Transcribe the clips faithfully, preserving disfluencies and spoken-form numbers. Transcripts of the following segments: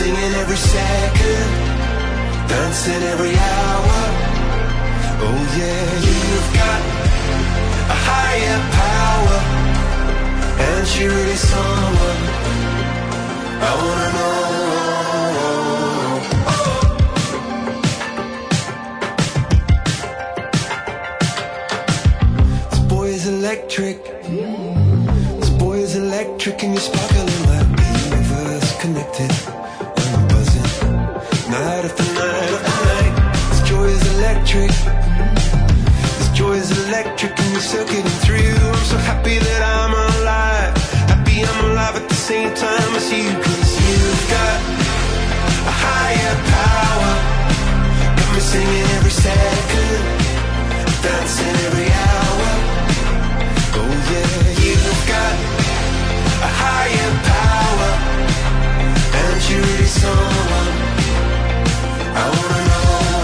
singing every second, dancing every hour. Oh yeah, you've got a higher power, and she really someone I wanna know. This boy is electric. This boy is electric, and you're sparkling like the universe connected. And I'm buzzing night after night after night. This joy is electric. This joy is electric, and you're circuiting through. I'm so happy that I'm alive. Happy I'm alive at the same time as you. Cause you've got a higher power, got me singing every second, dancing every hour. Oh yeah, you've got a higher power, and you're really someone I wanna know.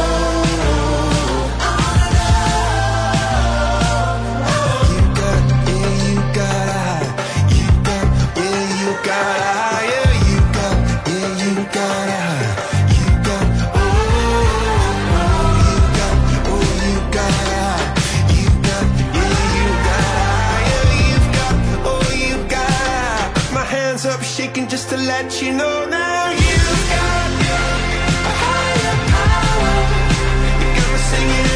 You got, yeah, you got a high. You got, yeah, you got a high. Yeah, you got, yeah, you got a high. You got, oh, oh, you got, oh, you got a high. You got, yeah, you got a high. Yeah, you've got, oh, you got a high. My hands up shaking just to let you know now. You've got a higher power. You got me singing